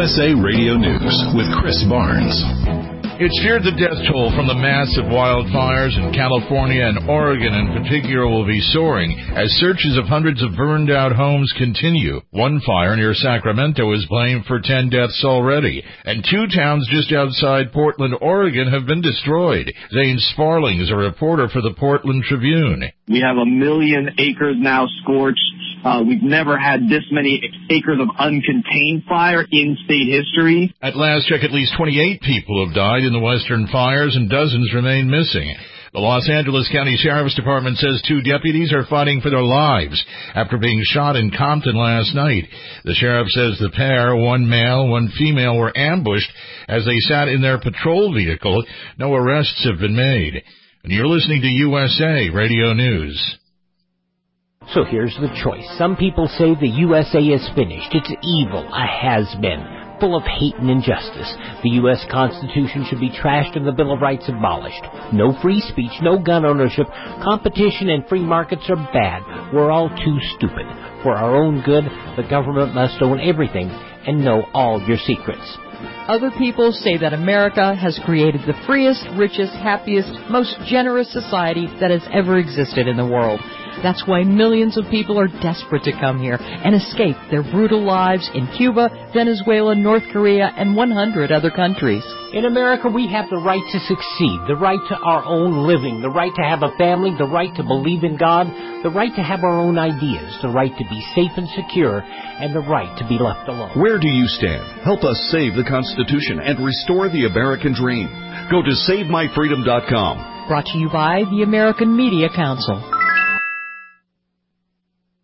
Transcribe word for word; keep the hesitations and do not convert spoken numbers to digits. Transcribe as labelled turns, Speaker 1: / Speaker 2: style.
Speaker 1: S A Radio News with Chris Barnes.
Speaker 2: It's feared the death toll from the massive wildfires in California and Oregon in particular will be soaring as searches of hundreds of burned-out homes continue. One fire near Sacramento is blamed for ten deaths already, and two towns just outside Portland, Oregon have been destroyed. Zane Sparling is a reporter for the Portland Tribune.
Speaker 3: We have a million acres now scorched. Uh, we've never had this many acres of uncontained fire in state history.
Speaker 2: At last check, at least twenty-eight people have died in the western fires and dozens remain missing. The Los Angeles County Sheriff's Department says two deputies are fighting for their lives after being shot in Compton last night. The sheriff says the pair, one male, one female, were ambushed as they sat in their patrol vehicle. No arrests have been made. And you're listening to U S A Radio News.
Speaker 4: So here's the choice. Some people say the U S A is finished. It's evil, a has-been, full of hate and injustice. The U S Constitution should be trashed and the Bill of Rights abolished. No free speech, no gun ownership. Competition and free markets are bad. We're all too stupid. For our own good, the government must own everything and know all your secrets.
Speaker 5: Other people say that America has created the freest, richest, happiest, most generous society that has ever existed in the world. That's why millions of people are desperate to come here and escape their brutal lives in Cuba, Venezuela, North Korea, and one hundred other countries.
Speaker 4: In America, we have the right to succeed, the right to our own living, the right to have a family, the right to believe in God, the right to have our own ideas, the right to be safe and secure, and the right to be left alone.
Speaker 1: Where do you stand? Help us save the Constitution and restore the American dream. Go to save my freedom dot com.
Speaker 5: Brought to you by the American Media Council.